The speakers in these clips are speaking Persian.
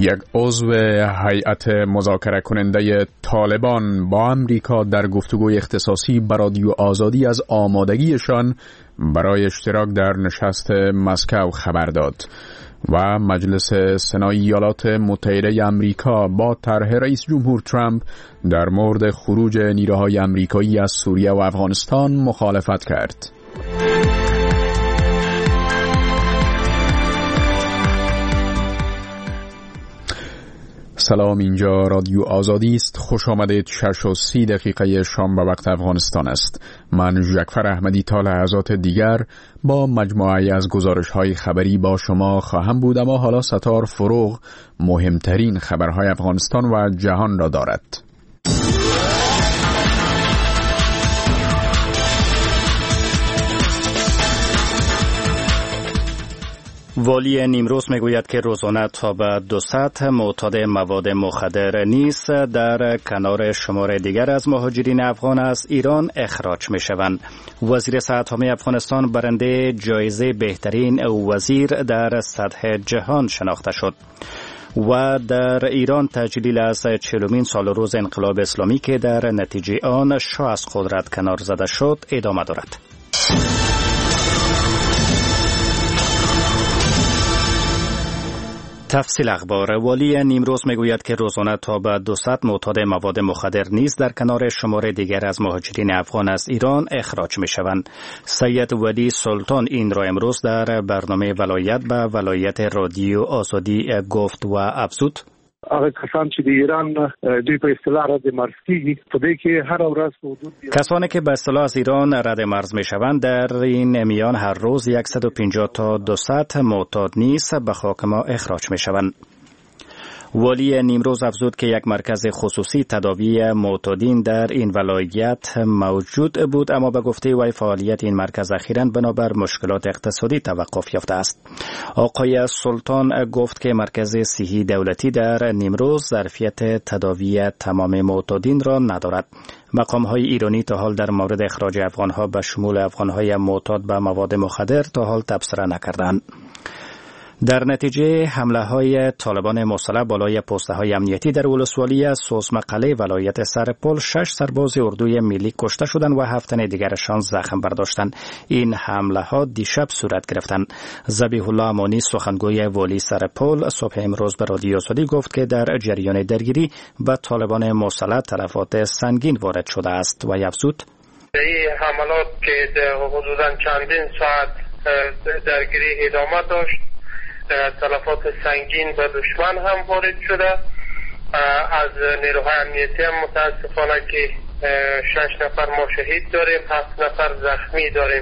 یک عضو هیئت مذاکره کننده طالبان با امریکا در گفتگوی اختصاصی با رادیو آزادی از آمادگیشان برای اشتراک در نشست مسکو خبر داد و مجلس سنای ایالات متحده امریکا با طرح رئیس جمهور ترامپ در مورد خروج نیروهای امریکایی از سوریه و افغانستان مخالفت کرد. سلام، اینجا رادیو آزادی است. خوش آمدید. 6:30 شام به وقت افغانستان است. من جعفر احمدی تا لحظات دیگر با مجموعه از گزارش‌های خبری با شما خواهم بود، اما حالا ستار فروغ مهمترین خبرهای افغانستان و جهان را دارد. والی نیمروز میگوید که روزانه تا به 200 معتاد مواد مخدر نیز در کنار شمار دیگر از مهاجرین افغان از ایران اخراج می شوند. وزیر صحت عامه افغانستان برنده جایزه بهترین وزیر در سطح جهان شناخته شد و در ایران تجلیل از 40مین سال روز انقلاب اسلامی که در نتیجه آن شاه از قدرت کنار زده شد ادامه دارد. تفصیل اخبار. والی نیمروز میگوید که روزانه تا به 200 معتاد مواد مخدر نیز در کنار شمار دیگر از مهاجرین افغان از ایران اخراج می شوند. سید ولی سلطان این را امروز در برنامه ولایت به ولایت رادیو آزادی گفت و افزود: هغه کسان چې د ایران دوی په اصطلاح رد مرز کیږي په دې کې هر ورځ حدود کسانی که به اصطلاح از ایران رد مرز می شوند در این میان هر روز 150 تا 200 معتاد نیز به خاک ما اخراج می شوند. والی نیمروز افزود که یک مرکز خصوصی تداوی معتادین در این ولایت موجود بود، اما به گفته وی فعالیت این مرکز اخیراً بنابر مشکلات اقتصادی توقف یافته است. آقای سلطان گفت که مرکز صحی دولتی در نیمروز ظرفیت تداوی تمام معتادین را ندارد. مقام‌های ایرانی تا حال در مورد اخراج افغان‌ها به شمول افغان‌های معتاد به مواد مخدر تا حال تبصره نکردند. در نتیجه حمله‌های طالبان مسلح بالای پست‌های امنیتی در ولسوالی سوزمقله ولایت سرپل 6 سرباز اردوی ملی کشته شدند و 7 تن دیگرشان زخم برداشتند. این حمله‌ها دیشب صورت گرفتند. ذبیح الله امانی سخنگوی والی سرپل صبح امروز به رادیو آزادی گفت که در جریان درگیری به طالبان مسلح تلفات سنگین وارد شده است و افزود: این حملات که حدوداً چندین ساعت درگیری ادامه داشت، تلفات سنگین به دشمن هم وارد شده. از نیروهای امنیتی هم متاسفانه که 6 نفر ما شهید داریم، 7 نفر زخمی داریم.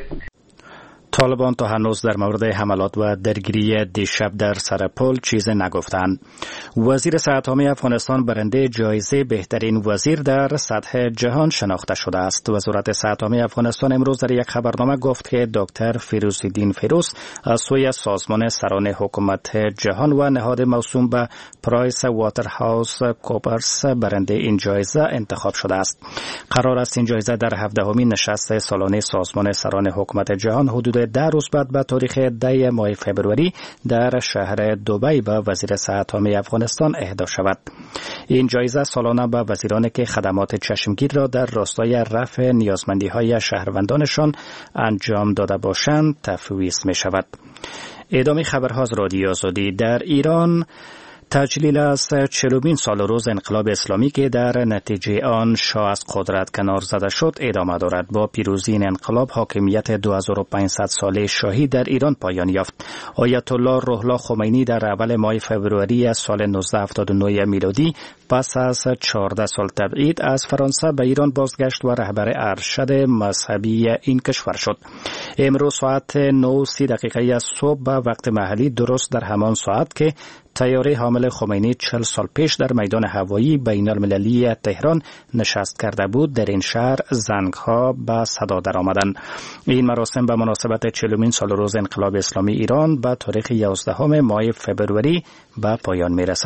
طالبان تا هنوز در مورد حملات و درگیری دیشب در سرپل چیز نگفتند. وزیر صحت عامه افغانستان برنده جایزه بهترین وزیر در سطح جهان شناخته شده است. وزارت صحت عامه افغانستان امروز در یک خبرنامه گفت که دکتر فیروزالدین فیروز از سوی سازمان سران حکومت جهان و نهاد موسوم به پرایس واترهاوس کوپرز برنده این جایزه انتخاب شده است. قرار است این جایزه در 17مین نشست سالانه سازمان سران حکومت جهان حدود 10 روز بعد به تاریخ 10 ماه فوریه در شهر دبی به وزیر صحت عامه افغانستان اهدا شود. این جایزه سالانه به وزیرانی که خدمات چشمگیر را در راستای رفع نیازمندی‌های شهروندانشان انجام داده باشند تفویض می شود. ادامه خبرها از رادیو آزادی. در ایران تجلیل از 40مین سال روز انقلاب اسلامی که در نتیجه آن شاه از قدرت کنار زده شد ادامه دارد. با پیروزی این انقلاب حاکمیت 2500 ساله شاهی در ایران پایان یافت. آیت الله روح الله خمینی در اول ماه فوریه سال 1979 میلادی پس از 14 سال تبعید از فرانسه به ایران بازگشت و رهبر ارشد مذهبی این کشور شد. امروز ساعت 9:30 صبح به وقت محلی، درست در همان ساعت که طیاره حامل خمینی 40 سال پیش در میدان هوایی بین المللی تهران نشست کرده بود، در این شهر زنگ‌ها به صدا درآمدند. این مراسم به مناسبت 40مین سال روز انقلاب اسلامی ایران به تاریخ 11 ماه فوریه به پایان می‌رسد.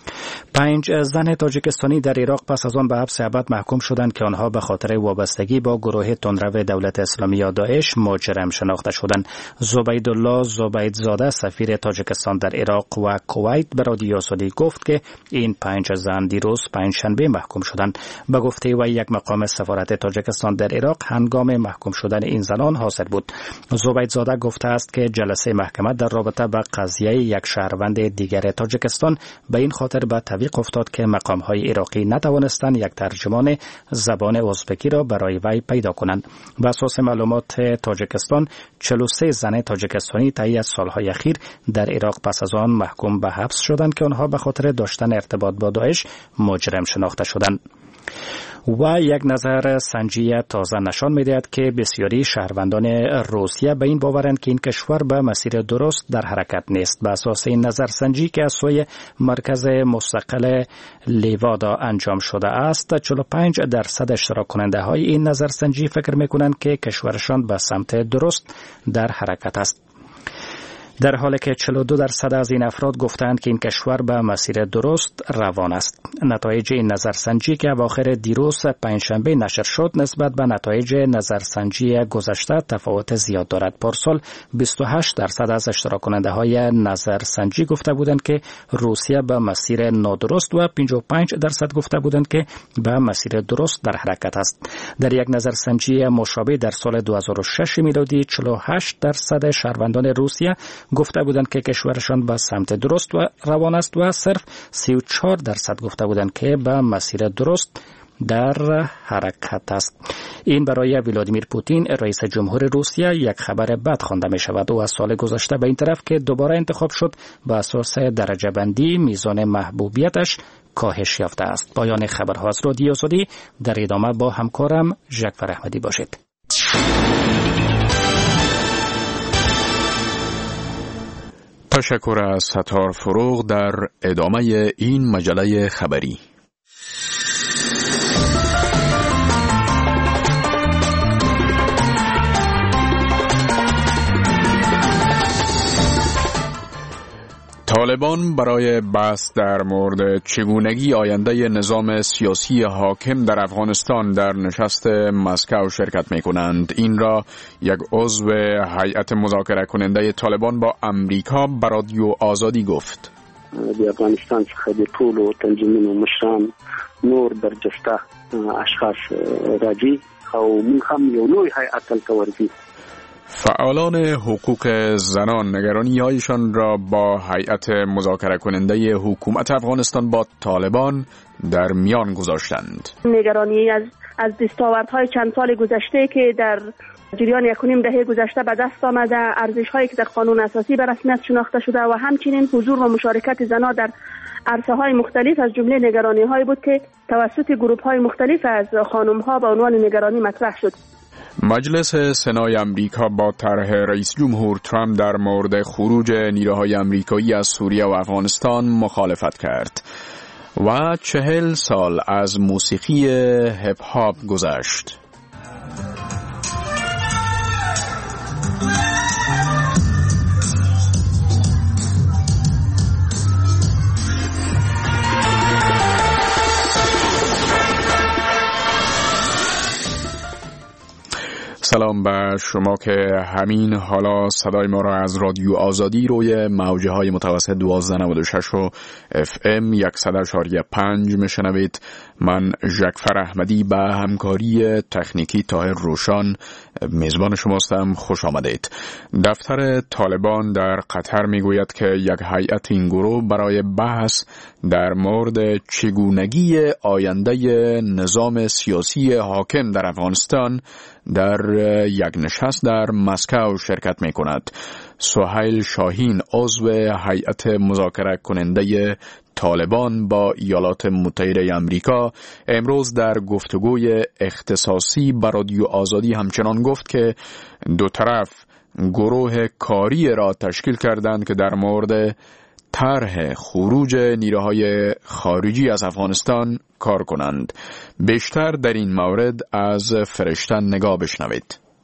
5 زن تاجیکستانی در عراق پس از آن به حبس ابد محکوم شدند که آنها به خاطر وابستگی با گروه تندرو دولت اسلامی یا داعش مجرم شناخته شدند. زبیدالله زبیدزاده سفیر تاجیکستان در عراق و کویت به رادیو سعودی گفت که این 5 زن دیروز پنجشنبه محکوم شدند. به گفته و یک مقام سفارت تاجیکستان در عراق هنگام محکوم شدن این زنان حاضر بود. زبیدزاده گفته است که جلسه محکمه در رابطه با قضیه یک شهروند دیگر تاجیکستان به این خاطر به تعویق افتاد که مقام‌های عراقی نتوانستند یک ترجمان زبان ازبکی را برای وی پیدا کنند. بر اساس معلومات تاجیکستان 43 زن تاجیکستانی طی سالهای اخیر در عراق پس از آن محکوم به حبس شدند که آنها به خاطر داشتن ارتباط با داعش مجرم شناخته شدند. و یک نظر سنجی تازه نشان می‌دهد که بسیاری شهروندان روسیه به این باورند که این کشور به مسیر درست در حرکت نیست. به اساس این نظر سنجی که از سوی مرکز مستقل لیوادا انجام شده است، 45% اشتراک کننده های این نظر سنجی فکر می‌کنند که کشورشان به سمت درست در حرکت است، در حالی که 42% از این افراد گفتند که این کشور به مسیر درست روان است. نتایج این نظرسنجی که اواخر دیروز پنجشنبه نشر شد نسبت به نتایج نظرسنجی گذشته تفاوت زیاد دارد. پارسال 28% از اشتراک کننده های نظرسنجی گفته بودند که روسیه به مسیر نادرست و 55% گفته بودند که به مسیر درست در حرکت است. در یک نظرسنجی مشابه در سال 2006 میلادی 48% شهروندان روسیه گفته بودند که کشورشان به سمت درست و روان است و صرف 34% گفته بودند که به مسیر درست در حرکت است. این برای ولادیمیر پوتین رئیس جمهور روسیه یک خبر بد خوانده می شود. او از سال گذشته به این طرف که دوباره انتخاب شد به اساس درجه بندی میزان محبوبیتش کاهش یافته است. پایان خبرها از رادیو سعودی. در ادامه با همکارم جعفر احمدی باشید. تشکر از ستار فروغ در ادامه این مجله خبری. طالبان برای بحث در مورد چگونگی آینده نظام سیاسی حاکم در افغانستان در نشست مسکو شرکت می کنند. این را یک عضو هیئت مذاکره کننده طالبان با امریکا به رادیو آزادی گفت. د افغانستان څخه د ټولو تنظیمونو مشران نور برجسته اشخاص راځي او موږ هم یو لوی هیئت هلته ورځي. فعالان حقوق زنان نگرانی‌هایشان را با هیئت مذاکره کننده حکومت افغانستان با طالبان در میان گذاشتند. نگرانی از دستاوردهای چند سال گذشته که در جریان 1.5 دهه گذشته به دست آمده، ارزش‌هایی که در قانون اساسی به رسمیت شناخته شده و همچنین حضور و مشارکت زنان در عرصه‌های مختلف از جمله نگرانی‌هایی بود که توسط گروه‌های مختلف از خانم‌ها به عنوان نگرانی مطرح شد. مجلس سنای امریکا با طرح رئیس جمهور ترامپ در مورد خروج نیروهای امریکایی از سوریه و افغانستان مخالفت کرد و 40 سال از موسیقی هپ هاپ گذشت. سلام به شما که همین حالا صدای ما را از رادیو آزادی روی موجه های متوسط 1296 و FM 100.5 میشنوید. من جعفر احمدی به همکاری تکنیکی طاهر روشان میزبان شماستم. خوش آمدید. دفتر طالبان در قطر میگوید که یک هیئت این گروه برای بحث در مورد چگونگی آینده نظام سیاسی حاکم در افغانستان در یک نشست در مسکو شرکت می کند. سهیل شاهین عضو هیئت مذاکره کننده طالبان با ایالات متحده آمریکا امروز در گفتگوی اختصاصی با رادیو آزادی همچنان گفت که دو طرف گروه کاری را تشکیل کردند که در مورد طرح خروج نیروهای خارجی از افغانستان کار کنند. بیشتر در این مورد از فرشته نگاه بشنوید.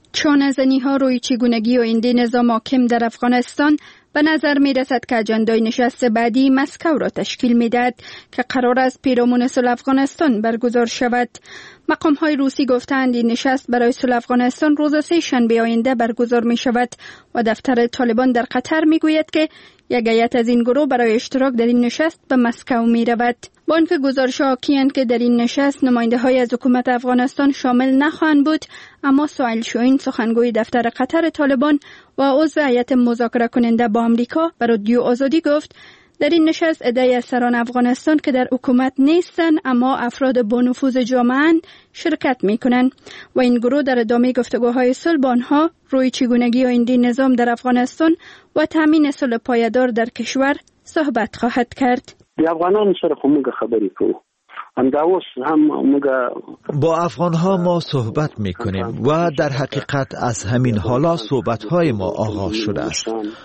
چانه‌زنی‌ها روی چگونگی آینده نظام حاکم در افغانستان به نظر می رسد که اجندای نشست بعدی مسکو را تشکیل می دهد که قرار است پیرامون صلح افغانستان برگزار شود. مقام‌های روسی گفتند این نشست برای صلح افغانستان روز سه‌شنبه آینده برگزار می شود و دفتر طالبان در قطر می گوید که یک هیئت از این گروه برای اشتراک در این نشست به مسکو می رود. با آنکه گزارش‌ها حاکی‌اند که در این نشست نماینده‌های از حکومت افغانستان شامل نخواهند بود، اما سهیل شاهین سخنگوی دفتر قطر طالبان و عضو هیئت مذاکره کننده با آمریکا به رادیو آزادی گفت در این نشست عده‌ای از سران افغانستان که در حکومت نیستند اما افراد با نفوذ جامعه شرکت می‌کنند و این گروه در ادامه گفتگوهای صلح با آنها روی چگونگی آینده نظام در افغانستان و تامین صلح پایدار در کشور صحبت خواهد کرد. افغانان سره موږ خبرې کوو. همداوس هم موږ با افغان‌ها ما صحبت می‌کنیم و در حقیقت از همین حالا صحبت‌های ما آغاز شده است.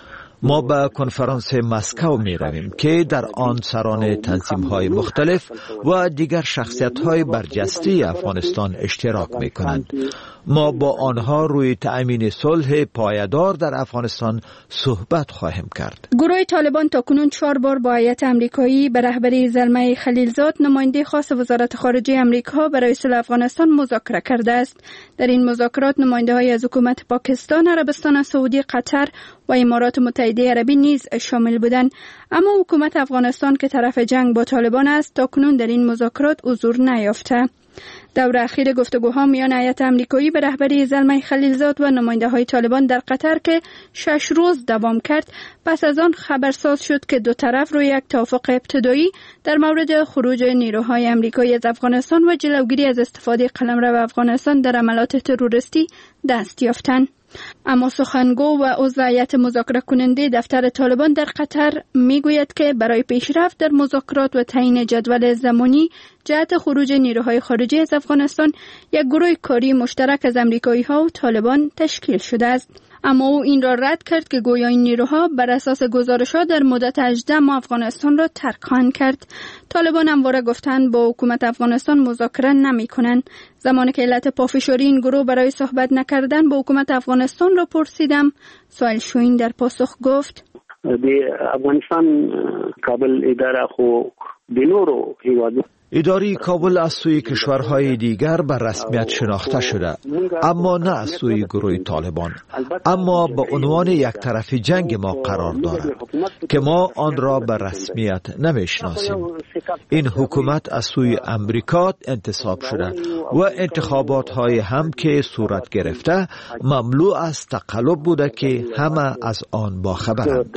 ما به کنفرانس مسکو می رویم که در آن سران تنظیم‌های مختلف و دیگر شخصیت‌های برجسته افغانستان اشتراک می کنند. ما با آنها روی تأمین صلح پایدار در افغانستان صحبت خواهیم کرد. گروه طالبان تاکنون 4 بار با هیئت آمریکایی به رهبری زلمه خلیلزاد نماینده خاص وزارت خارجه آمریکا برای صلح افغانستان مذاکره کرده است. در این مذاکرات نماینده‌های از حکومت پاکستان، عربستان سعودی، قطر و امارات متحده عربی نیز شامل بودند، اما حکومت افغانستان که طرف جنگ با طالبان است تاکنون در این مذاکرات حضور نیافته. دور اخیر گفتگوها میان هیئت آمریکایی به رهبری زلمه خلیلزاد و نماینده‌های طالبان در قطر که 6 روز دوام کرد، پس از آن خبرساز شد که دو طرف روی یک توافق ابتدایی در مورد خروج نیروهای آمریکایی از افغانستان و جلوگیری از استفاده قلمرو افغانستان در عملیات تروریستی دست یافتند. اما سخنگو و عضو هیئت مذاکره کننده دفتر طالبان در قطر میگوید که برای پیشرفت در مذاکرات و تعیین جدول زمانی جهت خروج نیروهای خارجی از افغانستان یک گروه کاری مشترک از آمریکایی‌ها و طالبان تشکیل شده است. اما او این را رد کرد که گویا این نیروها بر اساس گزارش‌ها در مدت 18 ماه افغانستان را ترک خواهند کرد. طالبان همواره گفتند با حکومت افغانستان مذاکره نمی‌کنند. زمانی که علت پافشاری این گروه برای صحبت نکردن با حکومت افغانستان را پرسیدم، سهیل شاهین در پاسخ گفت: د افغانستان کابل اداره خو د نورو هیوادو اداره کابل از سوی کشورهای دیگر به رسمیت شناخته شده، اما نه از سوی گروه طالبان، اما به عنوان یک طرف جنگ ما قرار دارد که ما آن را به رسمیت نمیشناسیم. این حکومت از سوی امریکا انتصاب شده و انتخابات های هم که صورت گرفته مملو از تقلب بوده که همه از آن باخبرند.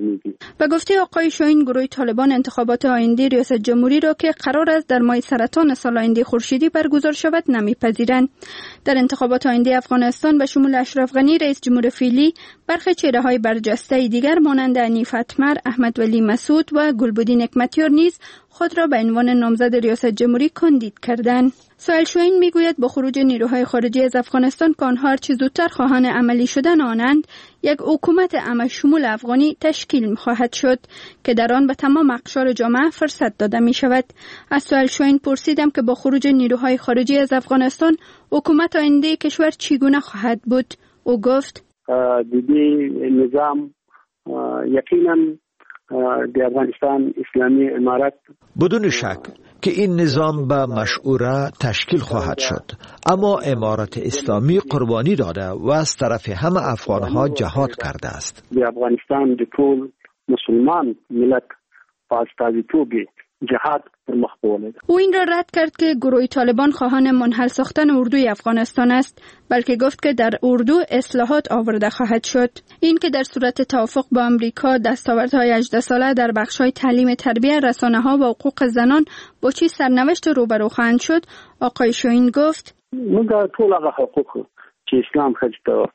به گفته آقای شاهین، گروه طالبان انتخابات آینده ریاست جمهوری را که قرار است در ماه سرطان سال آینده خورشیدی برگزار شود نمیپذیرند. در انتخابات آینده افغانستان به شمول اشرف غنی رئیس جمهور فعلی، برخی چهره‌های برجسته دیگر مانند حنیف اتمر، احمد ولی مسعود و گلبدین حکمتیار نیز خود را به عنوان نامزد ریاست جمهوری کاندید کردند. سهیل شاهین میگوید با خروج نیروهای خارجی از افغانستان که آنها هرچه زودتر خواهان عملی شدن آنند، یک حکومت عام شمول افغانی تشکیل خواهد شد که در آن به تمام اقشار جامعه فرصت داده می شود. از سهیل شاهین پرسیدم که با خروج نیروهای خارجی از افغانستان حکومت آینده کشور چگونه خواهد بود. او گفت: دیدی نظام یقینا د افغانستان اسلامی امارت بدون شک که این نظام به مشعوره تشکیل خواهد شد، اما امارت اسلامی قربانی داده و از طرف همه افغانها جهاد کرده است. د افغانستان د ټول مسلمان ملت پاسداریتوب جهاد پر مخ بوله. او این را رد کرد که گروه طالبان خواهان منحل ساختن اردوی افغانستان است، بلکه گفت که در اردو اصلاحات آورده خواهد شد. این که در صورت توافق با آمریکا دستاوردهای 18 ساله در بخش‌های تعلیم، تربیت، رسانه‌ها و حقوق زنان با چه سرنوشت روبرو خواهند شد، آقای شاهین گفت: موږ ټول هغه حقوق چې اسلام خجته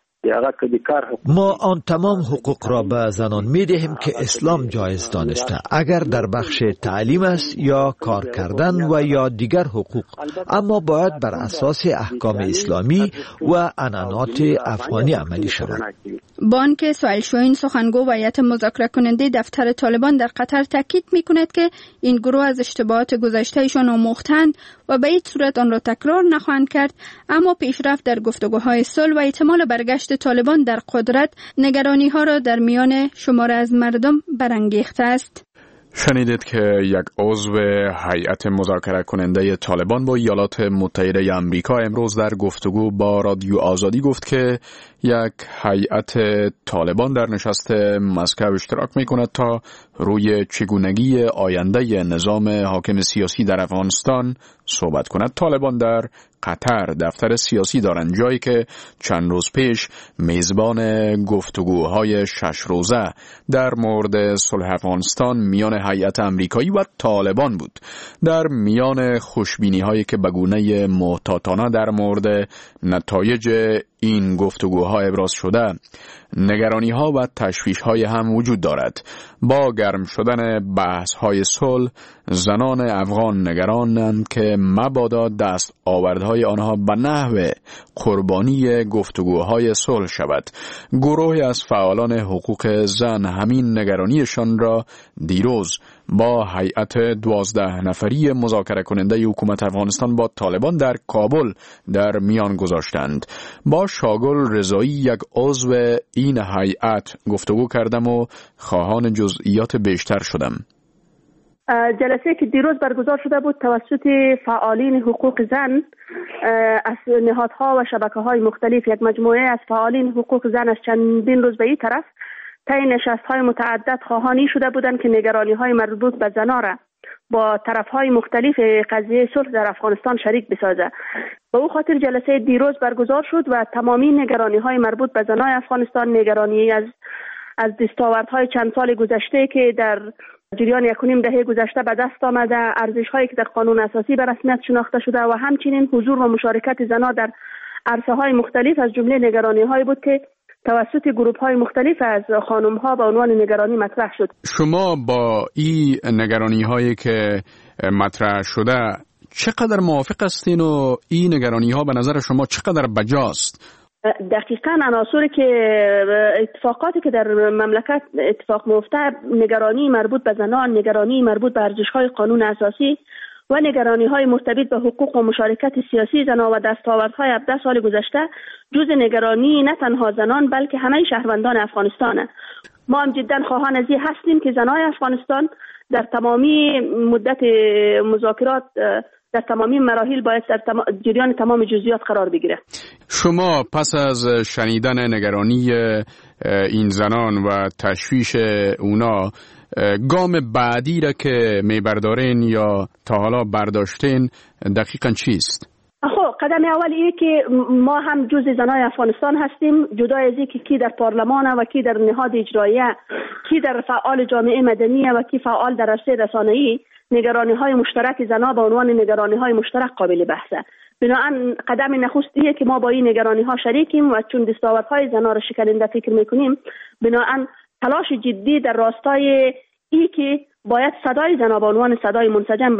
ما آن تمام حقوق را به زنان می دهیم که اسلام جایز دانسته، اگر در بخش تعلیم است یا کار کردن و یا دیگر حقوق، اما باید بر اساس احکام اسلامی و عنعنات افغانی عملی شود. با آنکه سهیل شاهین سخنگو و هیئت مذاکره کننده دفتر طالبان در قطر تاکید می‌کند که این گروه از اشتباهات گذشته‌شان آموختند و به هیچ صورت آن را تکرار نخواهند کرد، اما پیشرفت در گفتگوهای صلح و احتمال برگشت طالبان در قدرت نگرانی‌ها را در میان شمار از مردم برانگیخته است. شنیدید که یک عضو هیئت مذاکره کننده طالبان با ایالات متحده آمریکا امروز در گفتگو با رادیو آزادی گفت که یک هیئت طالبان در نشست مسکو اشتراک می‌کند تا روی چگونگی آینده نظام حاکم سیاسی در افغانستان صحبت کند. طالبان در قطر دفتر سیاسی دارند، جایی که چند روز پیش میزبان گفتگوهای 6 روزه در مورد صلح افغانستان میان هیئت آمریکایی و طالبان بود. در میان خوشبینی‌هایی که به گونه محتاطانه در مورد نتایج این گفتگوها ابراز شده، نگرانی‌ها و تشویش‌های هم وجود دارد. با گرم شدن بحث‌های صلح، زنان افغان نگرانند که مبادا دست آوردهای آنها به نحو قربانی گفتگوهای صلح شود. گروهی از فعالان حقوق زن همین نگرانیشان را دیروز با هیئت 12 نفری مذاکره کننده حکومت افغانستان با طالبان در کابل در میان گذاشتند. با شاگل رضایی، یک عضو این هیئت، گفتگو کردم و خواهان جزئیات بیشتر شدم. جلسه که دیروز برگزار شده بود توسط فعالین حقوق زن از نهادها و شبکه‌های مختلف، یک مجموعه از فعالین حقوق زن از چندین روز به این طرف طی نشست‌های متعدد خواهانی شده بودند که نگرانی‌های مربوط به زن‌ها را با طرف‌های مختلف قضیه صلح در افغانستان شریک بسازه. به او خاطر جلسه دیروز برگزار شد و تمامی نگرانی‌های مربوط به زن‌های افغانستان، نگرانی از دستاوردهای چند سال گذشته که در جریان 1.5 دهه گذشته به دست آمده، ارزش‌هایی که در قانون اساسی به رسمیت شناخته شده و همچنین حضور و مشارکت زنان در عرصه‌های مختلف از جمله نگرانی‌هایی بود که توسط گروه‌های مختلف از خانم‌ها به عنوان نگرانی مطرح شد. شما با این نگرانی‌هایی که مطرح شده چقدر موافق هستین و این نگرانی‌ها به نظر شما چقدر بجاست؟ دقیقاً عناصری که اتفاقاتی که در مملکت اتفاق میفته، نگرانی مربوط به زنان، نگرانی مربوط به ارزش‌های قانون اساسی و نگرانی‌های مرتبط به حقوق و مشارکت سیاسی زنان و دستاوردهای 17 سال گذشته جزء نگرانی نه تنها زنان بلکه همه شهروندان افغانستانه. ما هم جداً خواهان از این هستیم که زنان افغانستان در تمامی مدت مذاکرات در تمامی مراحل باید در جریان تمام جزئیات قرار بگیره. شما پس از شنیدن نگرانی این زنان و تشویش اونا، گام بعدی را که میبردارین یا تا حالا برداشتین دقیقاً چیست؟ خب قدم اول اینه که ما هم جزء زنای افغانستان هستیم، جدا از اینکه کی در پارلمان و کی در نهاد اجراییه، کی در فعال جامعه مدنی و کی فعال در عرصه رسانه‌ای. نگرانی‌های مشترک زنان به عنوان نگرانی‌های مشترک قابل بحثه. بنابراین قدم نخستیه که ما با این نگرانی‌ها شریکیم و چون دستاوردهای زنان را شکننده فکر می‌کنیم، بنابراین تلاش جدی در راستای این که باید صدای زنان به عنوان صدای منسجم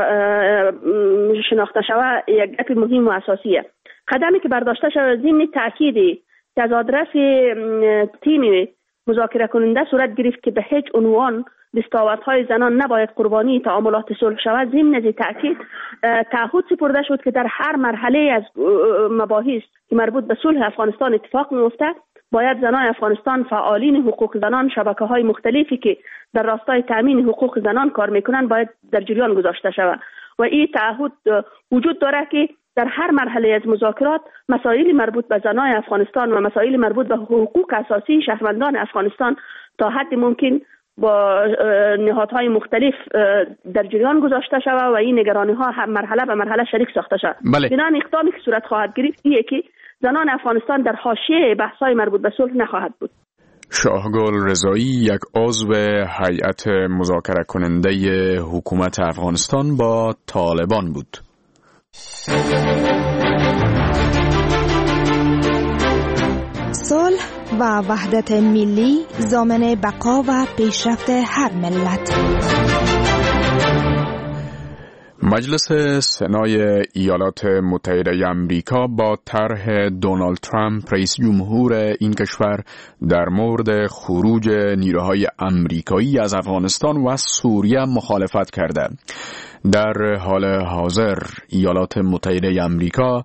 شناخته شود یک گپ مهم و اساسیه. قدمی که برداشته شده ضمن تأکیدی که از آدرس تیم مذاکره کننده صورت گرفت که به هیچ عنوان دستاوردهای زنان نباید قربانی تعاملات صلح شود. ضمن از تأکید تعهد سپرده شد که در هر مرحله از مباحث که مربوط به صلح افغانستان اتفاق میفته باید زنان افغانستان، فعالین حقوق زنان، شبکه‌های مختلفی که در راستای تامین حقوق زنان کار میکنن باید در جریان گذاشته شود و این تعهد وجود داره که در هر مرحله از مذاکرات مسائل مربوط به زنان افغانستان و مسائل مربوط به حقوق اساسی شهروندان افغانستان تا حد ممکن با نهادهای مختلف در جریان گذاشته شود و این نگرانی‌ها مرحله به مرحله شریک ساخته شود. بنابراین اقدامی که صورت خواهد گرفت اینه که زنان افغانستان در حاشیه بحث‌های مربوط به صلح نخواهد بود. شاهگل رضایی، یک عضو هیئت مذاکره کننده حکومت افغانستان با طالبان بود. صلح و وحدت ملی ضامن بقا و پیشرفت هر ملت. مجلس سنای ایالات متحده آمریکا با طرح دونالد ترامپ رئیس جمهور این کشور در مورد خروج نیروهای آمریکایی از افغانستان و سوریه مخالفت کرده. در حال حاضر ایالات متحده آمریکا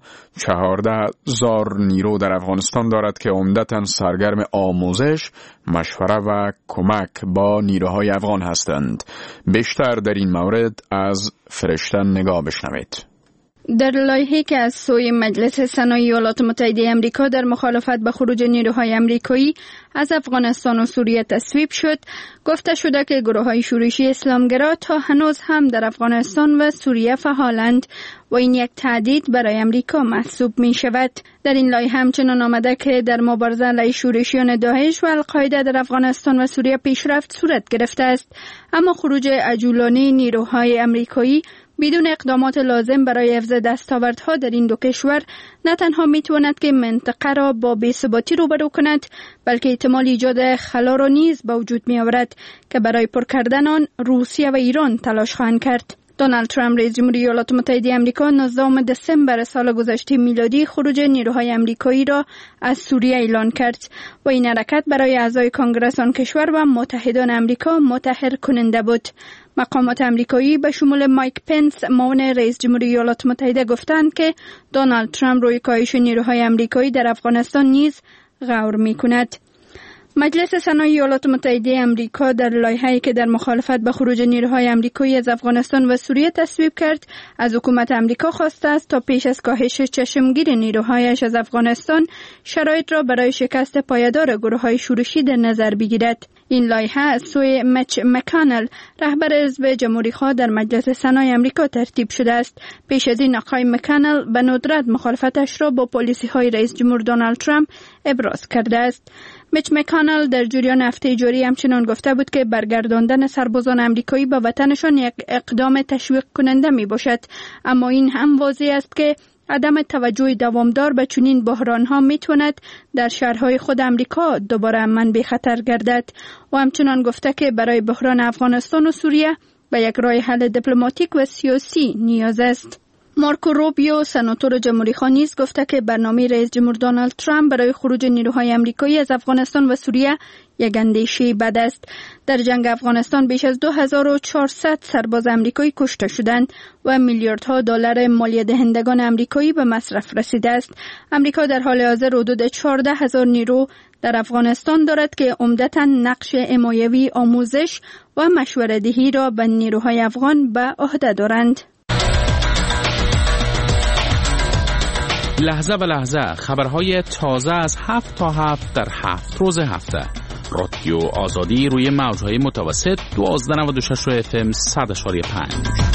14,000 نیرو در افغانستان دارد که عمدتاً سرگرم آموزش، مشوره و کمک با نیروهای افغان هستند. بیشتر در این مورد از فرشته نگاه بشنوید. در لایحه‌ای که از سوی مجلس سنای ایالات متحده آمریکا در مخالفت به خروج نیروهای آمریکایی از افغانستان و سوریه تصویب شد، گفته شده که گروه‌های شورشی اسلامگرا تا هنوز هم در افغانستان و سوریه فعالند و این یک تهدید برای آمریکا محسوب می شود. در این لایحه همچنان آمده که در مبارزه علیه شورشیان داعش و القاعده در افغانستان و سوریه پیشرفت صورت گرفته است، اما خروج عجولانه نیروهای آمریکایی بدون اقدامات لازم برای حفظ دستاوردها در این دو کشور نه تنها میتواند که منطقه را با بی‌ثباتی روبرو کند، بلکه احتمال ایجاد خلا را نیز به وجود می آورد که برای پر کردن آن روسیه و ایران تلاش خواهند کرد. دونالد ترامپ رئیس جمهور ایالات متحده آمریکا 19 دسامبر سال گذشته میلادی خروج نیروهای آمریکایی را از سوریه اعلان کرد و این حرکت برای اعضای کنگره آن کشور و متحدان آمریکا متحر کننده بود. مقامات آمریکایی به شمول مایک پنس معاون رئیس جمهور ایالات متحده گفتند که دونالد ترامپ روی کاهش نیروهای آمریکایی در افغانستان نیز غور می‌کند. مجلس سنای ایالات متحده آمریکا در لایحه‌ای که در مخالفت به خروج نیروهای آمریکایی از افغانستان و سوریه تصویب کرد، از حکومت آمریکا خواسته است تا پیش از کاهش چشمگیر نیروهایش از افغانستان شرایط را برای شکست پایدار گروه‌های شورشی در نظر بگیرد. این لایحه از سوی میچ مکانل رهبر حزب جمهوری‌خواه در مجلس سنای آمریکا ترتیب شده است. پیش از این آقای مکانل به ندرت مخالفتش را با پالیسی‌های رئیس جمهور دونالد ترامپ ابراز کرده است. میچ مکانل در جریان هفته جاری همچنان گفته بود که برگرداندن سربازان آمریکایی به وطنشان یک اقدام تشویق کننده می باشد، اما این هم واضح است که عدم توجه دوامدار به چنین بحران‌ها می‌تواند در شهرهای خود آمریکا دوباره منبع خطر گردد و همچنان گفته که برای بحران افغانستان و سوریه به یک راه حل دیپلماتیک و سیاسی نیاز است. مارکو روبیو سناتور جمهوری‌خواه نیز گفته که برنامه رئیس جمهور دونالد ترامپ برای خروج نیروهای آمریکایی از افغانستان و سوریه یک اندیشه بد است. در جنگ افغانستان بیش از 2400 سرباز آمریکایی کشته شدند و میلیاردها دلار مالیه دهندگان آمریکایی به مصرف رسیده است. آمریکا در حال حاضر حدود 14,000 نیرو در افغانستان دارد که عمدتاً نقش حمایوی، آموزش و مشوره‌دهی را به نیروهای افغان به عهده دارند. لحظه به لحظه خبرهای تازه از 7 تا 7 در 7 روز هفته. رادیو آزادی روی موجهای متوسط 1296 FM 100.5.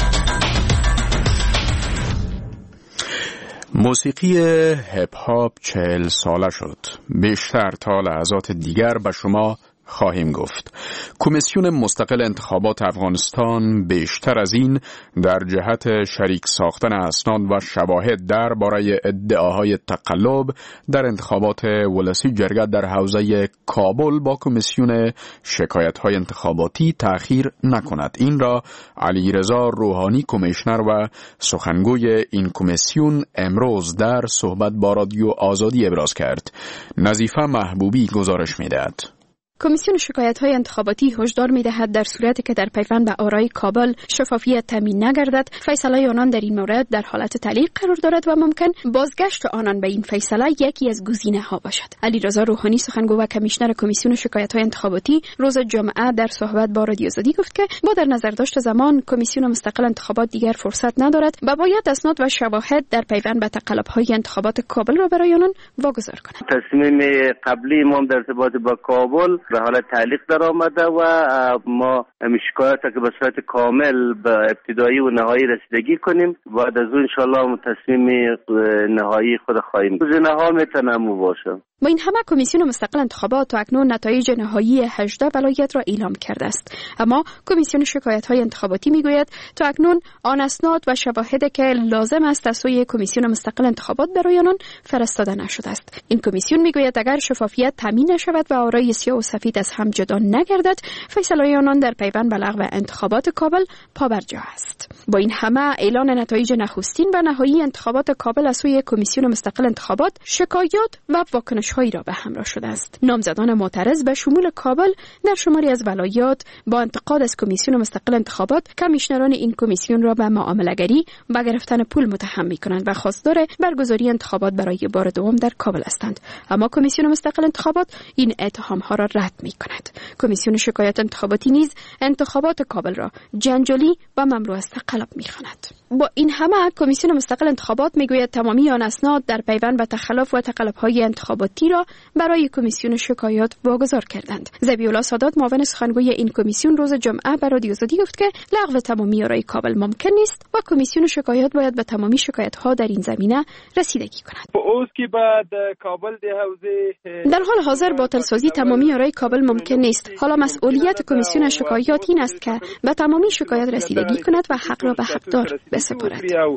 موسیقی هپ هاپ 40 ساله شد. بیشتر تا لحظات دیگر به شما خواهیم گفت. کمیسیون مستقل انتخابات افغانستان بیشتر از این در جهت شریک ساختن اسناد و شواهد درباره ادعاهای تقلب در انتخابات ولسی جرگه در حوزه کابل با کمیسیون شکایت‌های انتخاباتی تأخیر نکند. این را علیرضا روحانی کمیشنر و سخنگوی این کمیسیون امروز در صحبت با رادیو آزادی ابراز کرد. نظیفه محبوبی گزارش می‌دهد. کمیسیون شکایت‌های انتخاباتی هشدار می‌دهد در صورتی که در پیوند به آرای کابل شفافیت تامین نگردد، فیصله آنان در این مورد در حالت تعلیق قرار دارد و ممکن بازگشت آنان به این فیصله یکی از گزینه‌ها باشد. علیرضا روحانی سخنگو و کمیشنر کمیسیون شکایت‌های انتخاباتی روز جمعه در صحبت با رادیو آزادی گفت که با در نظر داشت زمان کمیسیون مستقل انتخابات دیگر فرصت ندارد و باید اسناد و شواهد در پیوند به تقلب‌های انتخابات کابل را برای آنان واگذار کند. تصمیم قبلی ما در ارتباط با کابل به حالت تعلیق در آمده و ما شکایت که به صورت کامل به ابتدایی و نهایی رسیدگی کنیم. بعد از اون انشالله تصمیم نهایی خود خواهیم. گزینه‌ها میتونه باشه. با این همه کمیسیون مستقل انتخابات تا اکنون نتایج نهایی 18 ولایت را اعلام کرده است، اما کمیسیون شکایت‌های انتخاباتی میگوید تا اکنون آن اسناد و شواهدی که لازم است از سوی کمیسیون مستقل انتخابات برای آنان فرستاده نشده است. این کمیسیون میگوید اگر شفافیت تامین نشود و آرای سیاه و سفید از هم جدا نگردد، فیصله آنان در پیوند به لغو انتخابات کابل پابرجا است. با این همه اعلان نتایج نخستین و نهایی انتخابات کابل از سوی کمیسیون مستقل انتخابات شکایات و واکنش‌هایی را به همراه شده است. نامزدان معترض به شمول کابل در شماری از ولایات با انتقاد از کمیسیون مستقل انتخابات کمیشنران این کمیسیون را به معامله‌گری و گرفتن پول متهم می‌کنند و خواستار برگزاری انتخابات برای بار دوم در کابل هستند، اما کمیسیون مستقل انتخابات این اتهام‌ها را رد می‌کند. کمیسیون شکایات انتخاباتی نیز انتخابات کابل را جنجالی و مملو از تقلب می‌خواند. با این همه کمیسیون مستقل انتخابات میگوید تمامی آن اسناد در پیوند به تخلف و تقلب‌های انتخاباتی را برای کمیسیون شکایات واگذار کردند. ذبیح‌الله سادات معاون سخنگوی این کمیسیون روز جمعه به رادیو آزادی گفت که لغو تمامی آرای کابل ممکن نیست و کمیسیون شکایات باید به تمامی شکایت‌ها در این زمینه رسیدگی کند. در حال حاضر باطل‌سازی تمامی آرای کابل ممکن نیست. حالا مسئولیت کمیسیون شکایات این است که به تمامی شکایات رسیدگی کند و حق را به حقدار بسپارد.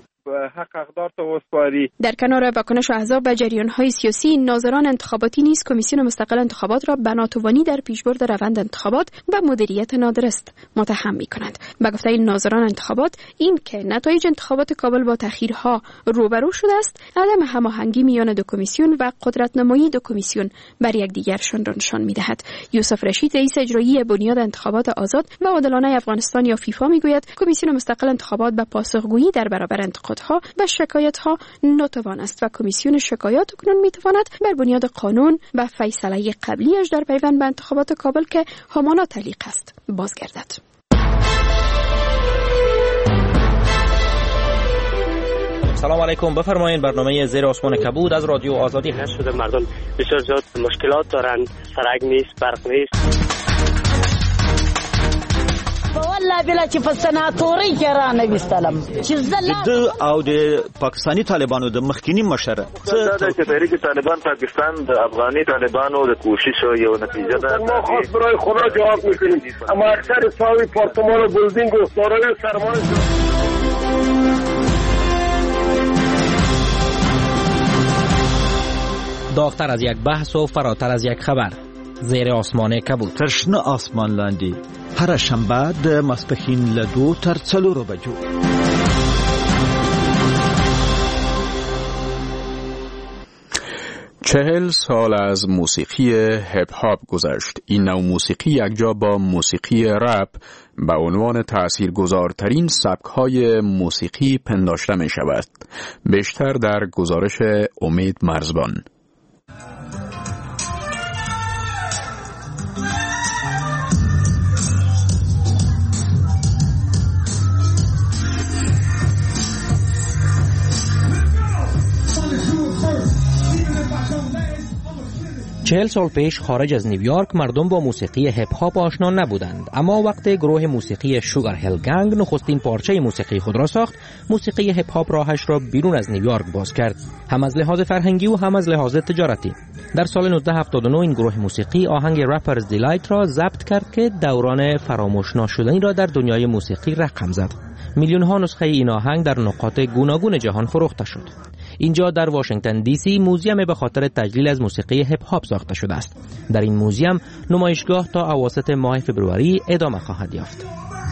در کنار واکنش احزاب و جریان‌های سیاسی، ناظران انتخاباتی نیز کمیسیون مستقل انتخابات را به ناتوانی در پیشبرد روند انتخابات و مدیریت نادرست متهم می‌کنند. به گفته این ناظران انتخابات، این که نتایج انتخابات کابل با تأخیرها روبرو شده است، عدم هماهنگی میان دو کمیسیون و قدرت‌نمایی دو کمیسیون بر یکدیگرشان را نشان می‌دهد. یوسف رشید رئیس اجرایی بنیاد انتخابات آزاد و عادلانه افغانستان یا فیفا می‌گوید کمیسیون مستقل انتخابات به پاسخگویی در برابر انتقادها و شکایت‌ها ناتوان است و کمیسیون شکایات اکنون می‌تواند بر بنیاد قانون و فیصله قبلیش در پیوند به انتخابات کابل که همانا تعلیق است بازگردد. سلام علیکم، بفرمایید. برنامه زیر آسمان کبود از رادیو آزادی هست. شده مردم بسیار زیاد مشکلات دارند، سرک نیست، برق نیست. والله بلا چې په سناتوري کې را نه وستلم چې د او د پاکستانی طالبانو د مخکینی مشر څه چې تحریک طالبان پاکستان د افغاني طالبانو د کوشش یو نتیجه ده. ما خاص برای خدا جواب میکنیم، اما اکثر ساوی پارتمان و بلدینگ و دارای سرمایه داغتر از یک بحث و فراتر از یک خبر. زیر آسمان کبود. ترشنه آسمان لاندی هر شنبه د ماسپښین له 2 تر 4 بجو. 40 سال از موسیقی هپ هاپ گذشت. این نوع موسیقی یکجا با موسیقی رپ به عنوان تأثیرگذارترین سبک‌های موسیقی پنداشته می شود. بیشتر در گزارش امید مرزبان. چهل سال پیش خارج از نیویورک مردم با موسیقی هپ هاپ آشنا نبودند، اما وقتی گروه موسیقی شوگر هیل گنگ نخستین پارچه موسیقی خود را ساخت، موسیقی هپ هاپ راهش را بیرون از نیویورک باز کرد، هم از لحاظ فرهنگی و هم از لحاظ تجارتی. در سال 1979 این گروه موسیقی آهنگ رپرز دیلایت را ضبط کرد که دوران فراموش ناشدنی را در دنیای موسیقی رقم زد. میلیون ها نسخه این آهنگ در نقاط گوناگون جهان فروخته شد. اینجا در واشنگتن دی سی موزیم به خاطر تجلیل از موسیقی هپ هاپ ساخته شده است. در این موزیم نمایشگاه تا اواسط ماه فوریه ادامه خواهد یافت.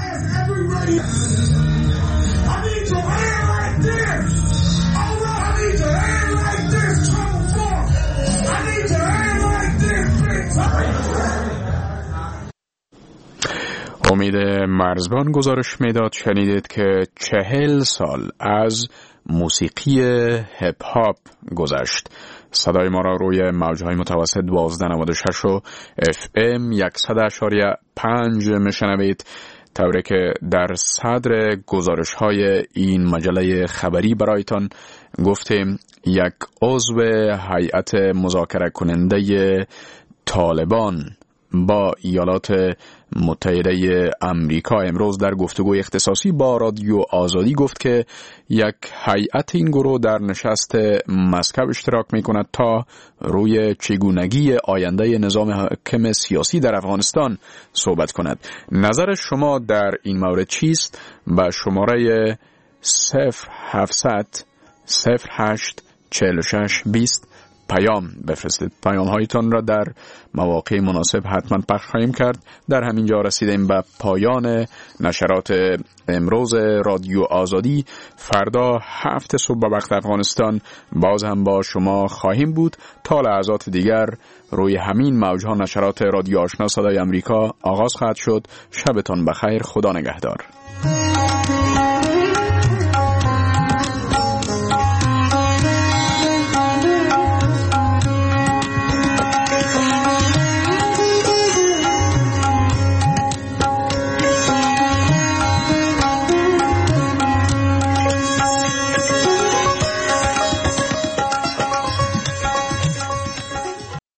امید مرزبان گزارش میداد. شنیدید که 40 سال از موسیقی هپ هاپ گذشت. صدای ما را روی موجهای متوسط 1296 و FM 100.5 میشنوید، طوری که در صدر گزارش های این مجله خبری برایتان گفتیم یک عضو هیئت مذاکره کننده طالبان با ایالات متحده امریکا امروز در گفتگوی اختصاصی با رادیو آزادی گفت که یک هیئت این گروه در نشست مسکو اشتراک می کند تا روی چگونگی آینده نظام حاکم سیاسی در افغانستان صحبت کند. نظر شما در این مورد چیست؟ با شماره 0700 08 46 20 پیام بفرستید. پیام هایتان را در مواقع مناسب حتما پخش خواهیم کرد. در همین جا رسیدیم به پایان نشرات امروز رادیو آزادی. فردا 7 صبح به وقت افغانستان باز هم با شما خواهیم بود. تا لحظات دیگر روی همین موجها نشرات رادیو آشنا صدای امریکا آغاز خواهد شد. شبتان بخیر. خدا نگهدار.